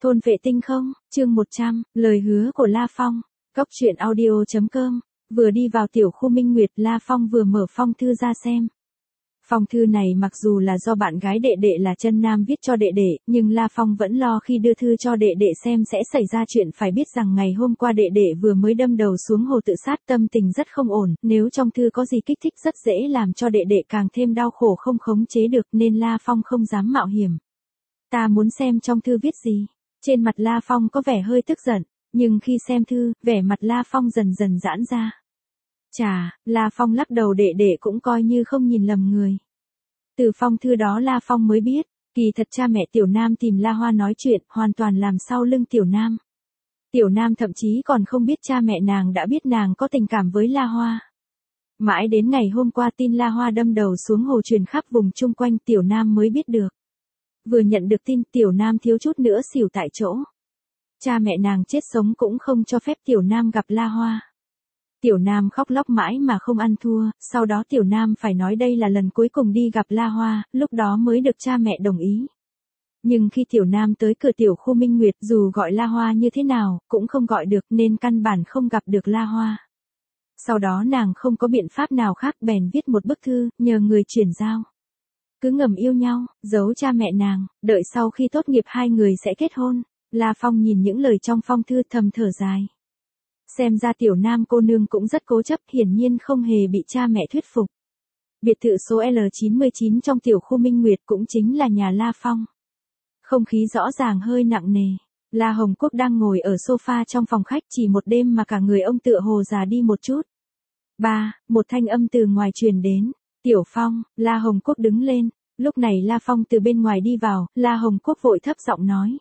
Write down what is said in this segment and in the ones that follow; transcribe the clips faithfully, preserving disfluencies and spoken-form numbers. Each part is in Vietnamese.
Thôn vệ tinh không, chương một trăm, lời hứa của La Phong. Cốc truyện audio chấm com. Vừa đi vào tiểu khu Minh Nguyệt, La Phong vừa mở phong thư ra xem. Phong thư này mặc dù là do bạn gái đệ đệ là Chân Nam viết cho đệ đệ, nhưng La Phong vẫn lo khi đưa thư cho đệ đệ xem sẽ xảy ra chuyện. Phải biết rằng ngày hôm qua đệ đệ vừa mới đâm đầu xuống hồ tự sát, tâm tình rất không ổn, nếu trong thư có gì kích thích rất dễ làm cho đệ đệ càng thêm đau khổ không khống chế được, nên La Phong không dám mạo hiểm. Ta muốn xem trong thư viết gì. Trên mặt La Phong có vẻ hơi tức giận, nhưng khi xem thư, vẻ mặt La Phong dần dần giãn ra. Chà, La Phong lắc đầu, đệ đệ cũng coi như không nhìn lầm người. Từ phong thư đó La Phong mới biết, kỳ thật cha mẹ Tiểu Nam tìm La Hoa nói chuyện, hoàn toàn làm sau lưng Tiểu Nam. Tiểu Nam thậm chí còn không biết cha mẹ nàng đã biết nàng có tình cảm với La Hoa. Mãi đến ngày hôm qua tin La Hoa đâm đầu xuống hồ truyền khắp vùng chung quanh, Tiểu Nam mới biết được. Vừa nhận được tin, Tiểu Nam thiếu chút nữa xỉu tại chỗ. Cha mẹ nàng chết sống cũng không cho phép Tiểu Nam gặp La Hoa. Tiểu Nam khóc lóc mãi mà không ăn thua, sau đó Tiểu Nam phải nói đây là lần cuối cùng đi gặp La Hoa, lúc đó mới được cha mẹ đồng ý. Nhưng khi Tiểu Nam tới cửa tiểu khu Minh Nguyệt, dù gọi La Hoa như thế nào, cũng không gọi được, nên căn bản không gặp được La Hoa. Sau đó nàng không có biện pháp nào khác, bèn viết một bức thư, nhờ người chuyển giao. Cứ ngầm yêu nhau, giấu cha mẹ nàng, đợi sau khi tốt nghiệp hai người sẽ kết hôn. La Phong nhìn những lời trong phong thư thầm thở dài. Xem ra Tiểu Nam cô nương cũng rất cố chấp, hiển nhiên không hề bị cha mẹ thuyết phục. Biệt thự số L chín mươi chín trong tiểu khu Minh Nguyệt cũng chính là nhà La Phong. Không khí rõ ràng hơi nặng nề. La Hồng Quốc đang ngồi ở sofa trong phòng khách, chỉ một đêm mà cả người ông tựa hồ già đi một chút. Ba, một thanh âm từ ngoài truyền đến. Tiểu Phong, La Hồng Quốc đứng lên. Lúc này La Phong từ bên ngoài đi vào, La Hồng Quốc vội thấp giọng nói.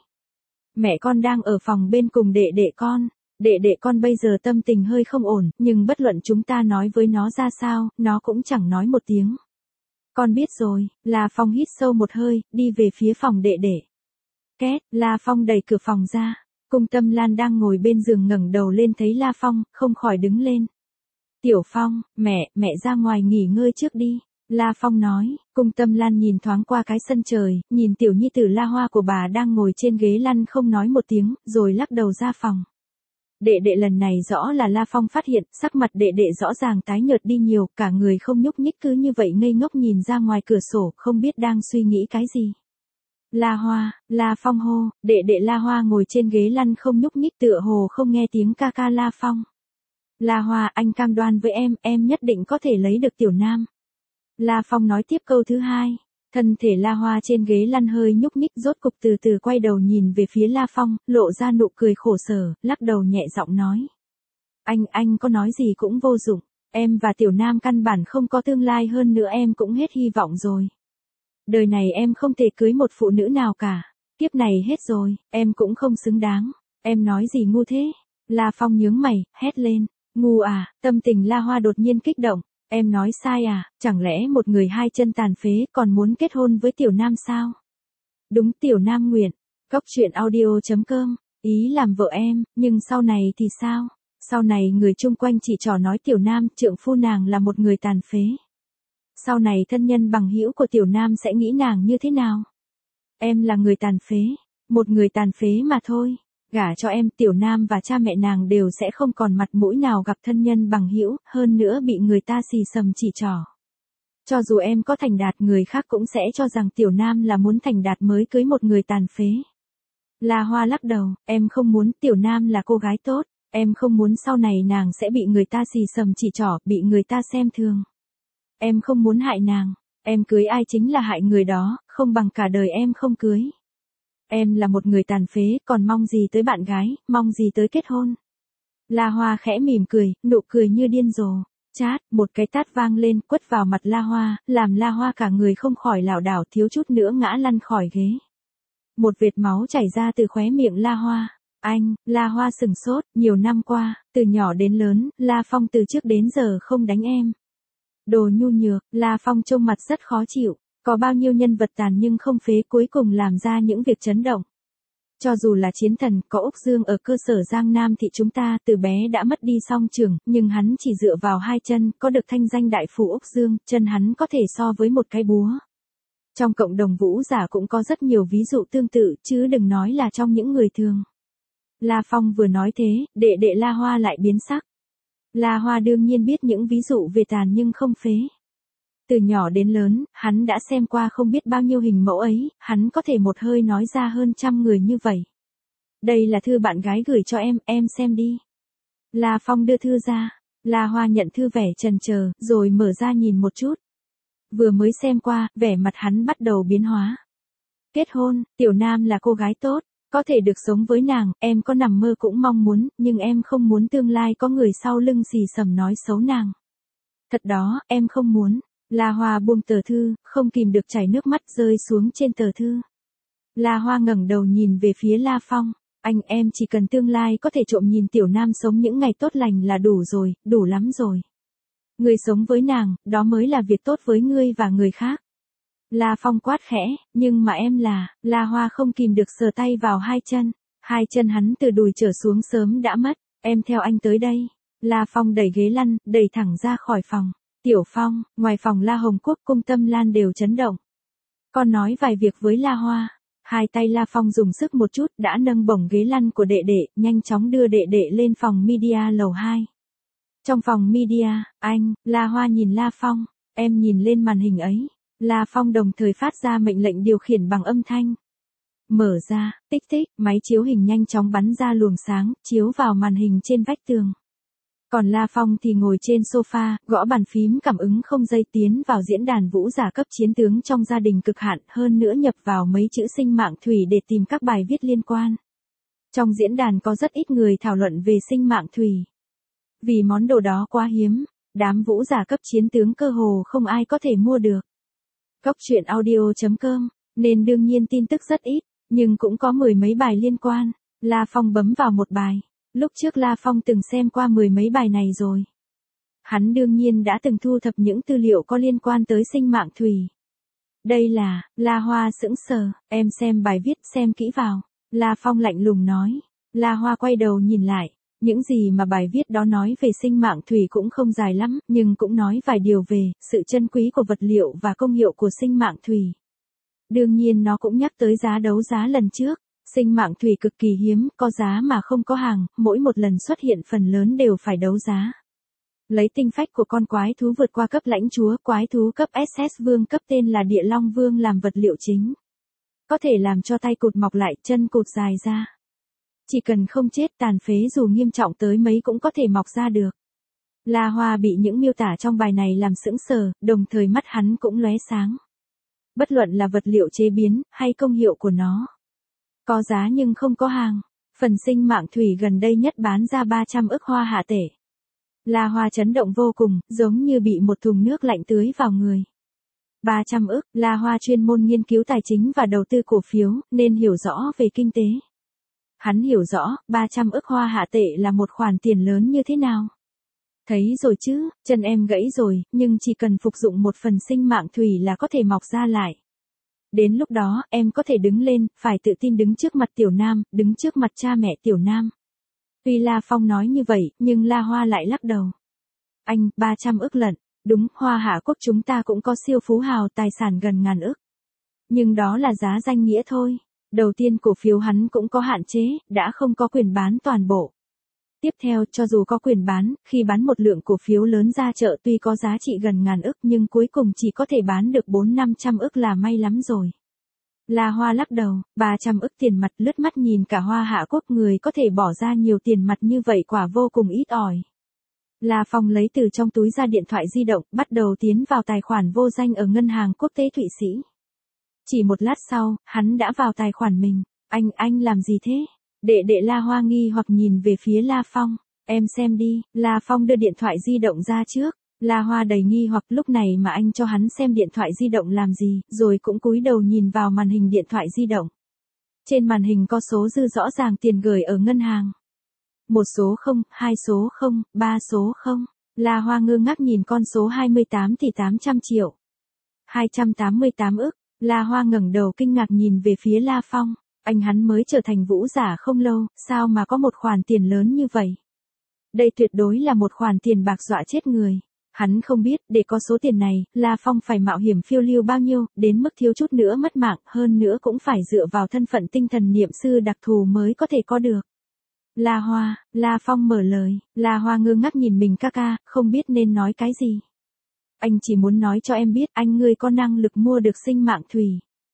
Mẹ con đang ở phòng bên cùng đệ đệ con. Đệ đệ con bây giờ tâm tình hơi không ổn, nhưng bất luận chúng ta nói với nó ra sao, nó cũng chẳng nói một tiếng. Con biết rồi. La Phong hít sâu một hơi, đi về phía phòng đệ đệ. Két, La Phong đẩy cửa phòng ra. Cung Tâm Lan đang ngồi bên giường ngẩng đầu lên thấy La Phong, không khỏi đứng lên. Tiểu Phong, mẹ, mẹ ra ngoài nghỉ ngơi trước đi. La Phong nói. Cung Tâm Lan nhìn thoáng qua cái sân trời, nhìn tiểu nhi tử La Hoa của bà đang ngồi trên ghế lăn không nói một tiếng, rồi lắc đầu ra phòng. Đệ đệ lần này rõ là La Phong phát hiện, sắc mặt đệ đệ rõ ràng tái nhợt đi nhiều, cả người không nhúc nhích, cứ như vậy ngây ngốc nhìn ra ngoài cửa sổ, không biết đang suy nghĩ cái gì. La Hoa, La Phong hô, đệ đệ La Hoa ngồi trên ghế lăn không nhúc nhích, tựa hồ không nghe tiếng ca ca La Phong. La Hoa, anh cam đoan với em, em nhất định có thể lấy được Tiểu Nam. La Phong nói tiếp câu thứ hai. Thân thể La Hoa trên ghế lăn hơi nhúc nhích, rốt cục từ từ quay đầu nhìn về phía La Phong, lộ ra nụ cười khổ sở, lắc đầu nhẹ giọng nói. Anh, anh có nói gì cũng vô dụng, em và Tiểu Nam căn bản không có tương lai, hơn nữa em cũng hết hy vọng rồi. Đời này em không thể cưới một phụ nữ nào cả, kiếp này hết rồi, em cũng không xứng đáng, em nói gì ngu thế? La Phong nhướng mày, hét lên, ngu à, tâm tình La Hoa đột nhiên kích động. Em nói sai à, chẳng lẽ một người hai chân tàn phế còn muốn kết hôn với Tiểu Nam sao? Đúng, Tiểu Nam nguyện. Cốc truyện audio chấm com. Ý làm vợ em, nhưng sau này thì sao? Sau này người chung quanh chỉ trò nói Tiểu Nam, trượng phu nàng là một người tàn phế. Sau này thân nhân bằng hữu của Tiểu Nam sẽ nghĩ nàng như thế nào? Em là người tàn phế, một người tàn phế mà thôi. Gả cho em, Tiểu Nam và cha mẹ nàng đều sẽ không còn mặt mũi nào gặp thân nhân bằng hữu, hơn nữa bị người ta xì xầm chỉ trỏ. Cho dù em có thành đạt, người khác cũng sẽ cho rằng Tiểu Nam là muốn thành đạt mới cưới một người tàn phế. La Hoa lắc đầu, em không muốn, Tiểu Nam là cô gái tốt, em không muốn sau này nàng sẽ bị người ta xì xầm chỉ trỏ, bị người ta xem thường. Em không muốn hại nàng, em cưới ai chính là hại người đó, không bằng cả đời em không cưới. Em là một người tàn phế, còn mong gì tới bạn gái, mong gì tới kết hôn. La Hoa khẽ mỉm cười, nụ cười như điên rồ. Chát, một cái tát vang lên, quất vào mặt La Hoa, làm La Hoa cả người không khỏi lảo đảo, thiếu chút nữa ngã lăn khỏi ghế. Một vệt máu chảy ra từ khóe miệng La Hoa. Anh, La Hoa sừng sốt, nhiều năm qua, từ nhỏ đến lớn, La Phong từ trước đến giờ không đánh em. Đồ nhu nhược, La Phong trông mặt rất khó chịu. Có bao nhiêu nhân vật tàn nhưng không phế, cuối cùng làm ra những việc chấn động. Cho dù là chiến thần, có Úc Dương ở cơ sở Giang Nam thì chúng ta từ bé đã mất đi song trường, nhưng hắn chỉ dựa vào hai chân, có được thanh danh đại phủ Úc Dương, chân hắn có thể so với một cái búa. Trong cộng đồng vũ giả cũng có rất nhiều ví dụ tương tự, chứ đừng nói là trong những người thường. La Phong vừa nói thế, đệ đệ La Hoa lại biến sắc. La Hoa đương nhiên biết những ví dụ về tàn nhưng không phế. Từ nhỏ đến lớn, hắn đã xem qua không biết bao nhiêu hình mẫu ấy, hắn có thể một hơi nói ra hơn trăm người như vậy. Đây là thư bạn gái gửi cho em, em xem đi. La Phong đưa thư ra, La Hoa nhận thư vẻ chần chờ, rồi mở ra nhìn một chút. Vừa mới xem qua, vẻ mặt hắn bắt đầu biến hóa. Kết hôn, Tiểu Nam là cô gái tốt, có thể được sống với nàng, em có nằm mơ cũng mong muốn, nhưng em không muốn tương lai có người sau lưng xì xầm nói xấu nàng. Thật đó, em không muốn. La Hoa buông tờ thư, không kìm được chảy nước mắt rơi xuống trên tờ thư. La Hoa ngẩng đầu nhìn về phía La Phong. Anh em chỉ cần tương lai có thể trộm nhìn Tiểu Nam sống những ngày tốt lành là đủ rồi, đủ lắm rồi. Người sống với nàng, đó mới là việc tốt với ngươi và người khác. La Phong quát khẽ, nhưng mà em là, La Hoa không kìm được sờ tay vào hai chân. Hai chân hắn từ đùi trở xuống sớm đã mất, em theo anh tới đây. La Phong đẩy ghế lăn, đẩy thẳng ra khỏi phòng. Tiểu Phong, ngoài phòng La Hồng Quốc Cung Tâm Lan đều chấn động. Con nói vài việc với La Hoa. Hai tay La Phong dùng sức một chút đã nâng bổng ghế lăn của đệ đệ, nhanh chóng đưa đệ đệ lên phòng media lầu hai. Trong phòng media, anh, La Hoa nhìn La Phong, em nhìn lên màn hình ấy. La Phong đồng thời phát ra mệnh lệnh điều khiển bằng âm thanh. Mở ra, tích tích, máy chiếu hình nhanh chóng bắn ra luồng sáng, chiếu vào màn hình trên vách tường. Còn La Phong thì ngồi trên sofa, gõ bàn phím cảm ứng không dây tiến vào diễn đàn vũ giả cấp chiến tướng trong gia đình cực hạn, hơn nữa nhập vào mấy chữ sinh mạng thủy để tìm các bài viết liên quan. Trong diễn đàn có rất ít người thảo luận về sinh mạng thủy. Vì món đồ đó quá hiếm, đám vũ giả cấp chiến tướng cơ hồ không ai có thể mua được. Cốc truyện audio chấm com, nên đương nhiên tin tức rất ít, nhưng cũng có mười mấy bài liên quan. La Phong bấm vào một bài. Lúc trước La Phong từng xem qua mười mấy bài này rồi. Hắn đương nhiên đã từng thu thập những tư liệu có liên quan tới sinh mạng thủy. Đây là, La Hoa sững sờ, em xem bài viết xem kỹ vào. La Phong lạnh lùng nói. La Hoa quay đầu nhìn lại. Những gì mà bài viết đó nói về sinh mạng thủy cũng không dài lắm, nhưng cũng nói vài điều về sự chân quý của vật liệu và công hiệu của sinh mạng thủy. Đương nhiên nó cũng nhắc tới giá đấu giá lần trước. Sinh mạng thủy cực kỳ hiếm, có giá mà không có hàng, mỗi một lần xuất hiện phần lớn đều phải đấu giá. Lấy tinh phách của con quái thú vượt qua cấp lãnh chúa, quái thú cấp ét ét vương cấp tên là Địa Long Vương làm vật liệu chính. Có thể làm cho tay cụt mọc lại, chân cụt dài ra. Chỉ cần không chết tàn phế dù nghiêm trọng tới mấy cũng có thể mọc ra được. La Hoa bị những miêu tả trong bài này làm sững sờ, đồng thời mắt hắn cũng lóe sáng. Bất luận là vật liệu chế biến, hay công hiệu của nó. Có giá nhưng không có hàng. Phần sinh mạng thủy gần đây nhất bán ra ba trăm ức hoa hạ tể. La Hoa chấn động vô cùng, giống như bị một thùng nước lạnh tưới vào người. ba trăm ức, La Hoa chuyên môn nghiên cứu tài chính và đầu tư cổ phiếu, nên hiểu rõ về kinh tế. Hắn hiểu rõ, ba trăm ức hoa hạ tệ là một khoản tiền lớn như thế nào. Thấy rồi chứ, chân em gãy rồi, nhưng chỉ cần phục dụng một phần sinh mạng thủy là có thể mọc ra lại. Đến lúc đó, em có thể đứng lên, phải tự tin đứng trước mặt Tiểu Nam, đứng trước mặt cha mẹ Tiểu Nam. Tuy La Phong nói như vậy, nhưng La Hoa lại lắc đầu. Anh, ba trăm ức lận, đúng, Hoa Hạ Quốc chúng ta cũng có siêu phú hào tài sản gần ngàn ức. Nhưng đó là giá danh nghĩa thôi. Đầu tiên cổ phiếu hắn cũng có hạn chế, đã không có quyền bán toàn bộ. Tiếp theo, cho dù có quyền bán, khi bán một lượng cổ phiếu lớn ra chợ tuy có giá trị gần ngàn ức nhưng cuối cùng chỉ có thể bán được bốn năm trăm ức là may lắm rồi. La Hoa lắc đầu, ba trăm ức tiền mặt lướt mắt nhìn cả Hoa Hạ Quốc người có thể bỏ ra nhiều tiền mặt như vậy quả vô cùng ít ỏi. La Phong lấy từ trong túi ra điện thoại di động, bắt đầu tiến vào tài khoản vô danh ở ngân hàng quốc tế Thụy Sĩ. Chỉ một lát sau, hắn đã vào tài khoản mình. Anh, anh làm gì thế? Đệ đệ La Hoa nghi hoặc nhìn về phía La Phong. Em xem đi, La Phong đưa điện thoại di động ra trước. La Hoa đầy nghi hoặc lúc này mà anh cho hắn xem điện thoại di động làm gì, rồi cũng cúi đầu nhìn vào màn hình điện thoại di động. Trên màn hình có số dư rõ ràng tiền gửi ở ngân hàng. Một số không, hai số không, ba số không. La Hoa ngơ ngác nhìn con số hai mươi tám tỷ tám trăm triệu. hai trăm tám mươi tám ức. La Hoa ngẩng đầu kinh ngạc nhìn về phía La Phong. Anh hắn mới trở thành vũ giả không lâu, sao mà có một khoản tiền lớn như vậy? Đây tuyệt đối là một khoản tiền bạc dọa chết người. Hắn không biết, để có số tiền này, La Phong phải mạo hiểm phiêu lưu bao nhiêu, đến mức thiếu chút nữa mất mạng, hơn nữa cũng phải dựa vào thân phận tinh thần niệm sư đặc thù mới có thể có được. La Hoa, La Phong mở lời, La Hoa ngơ ngác nhìn mình ca ca, không biết nên nói cái gì. Anh chỉ muốn nói cho em biết, anh ngươi có năng lực mua được sinh mạng thủy.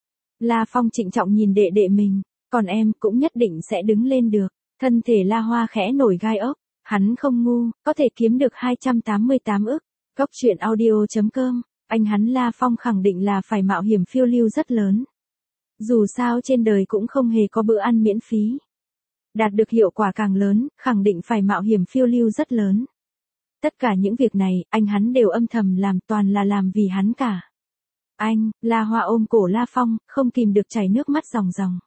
La Phong trịnh trọng nhìn đệ đệ mình, còn em cũng nhất định sẽ đứng lên được. Thân thể La Hoa khẽ nổi gai ốc, hắn không ngu, có thể kiếm được hai trăm tám mươi tám ức. Góc truyện audio chấm com, anh hắn La Phong khẳng định là phải mạo hiểm phiêu lưu rất lớn. Dù sao trên đời cũng không hề có bữa ăn miễn phí. Đạt được hiệu quả càng lớn, khẳng định phải mạo hiểm phiêu lưu rất lớn. Tất cả những việc này, anh hắn đều âm thầm làm, toàn là làm vì hắn cả. Anh, La Hoa ôm cổ La Phong, không kìm được chảy nước mắt ròng ròng.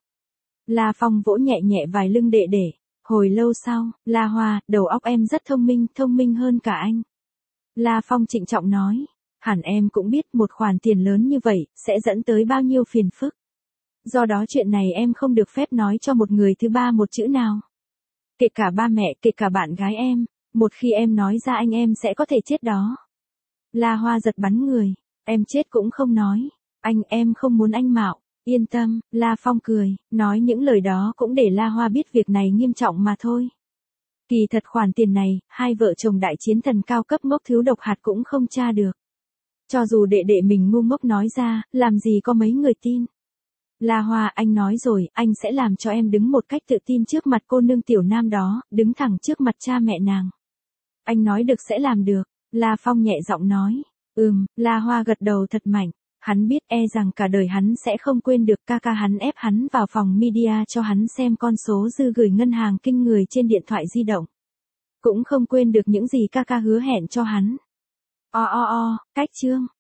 La Phong vỗ nhẹ nhẹ vài lưng đệ đệ. Hồi lâu sau, La Hoa, đầu óc em rất thông minh, thông minh hơn cả anh. La Phong trịnh trọng nói, hẳn em cũng biết một khoản tiền lớn như vậy, sẽ dẫn tới bao nhiêu phiền phức. Do đó chuyện này em không được phép nói cho một người thứ ba một chữ nào. Kể cả ba mẹ, kể cả bạn gái em, một khi em nói ra anh em sẽ có thể chết đó. La Hoa giật bắn người, em chết cũng không nói, anh em không muốn anh mạo, yên tâm, La Phong cười, nói những lời đó cũng để La Hoa biết việc này nghiêm trọng mà thôi. Kỳ thật khoản tiền này, hai vợ chồng đại chiến thần cao cấp ngốc thiếu độc hạt cũng không tra được. Cho dù đệ đệ mình ngu ngốc nói ra, làm gì có mấy người tin. La Hoa, anh nói rồi, anh sẽ làm cho em đứng một cách tự tin trước mặt cô nương tiểu nam đó, đứng thẳng trước mặt cha mẹ nàng. Anh nói được sẽ làm được, La Phong nhẹ giọng nói. Ừm, La Hoa gật đầu thật mạnh. Hắn biết e rằng cả đời hắn sẽ không quên được ca ca hắn ép hắn vào phòng media cho hắn xem con số dư gửi ngân hàng kinh người trên điện thoại di động. Cũng không quên được những gì ca ca hứa hẹn cho hắn. O o o, cách chương.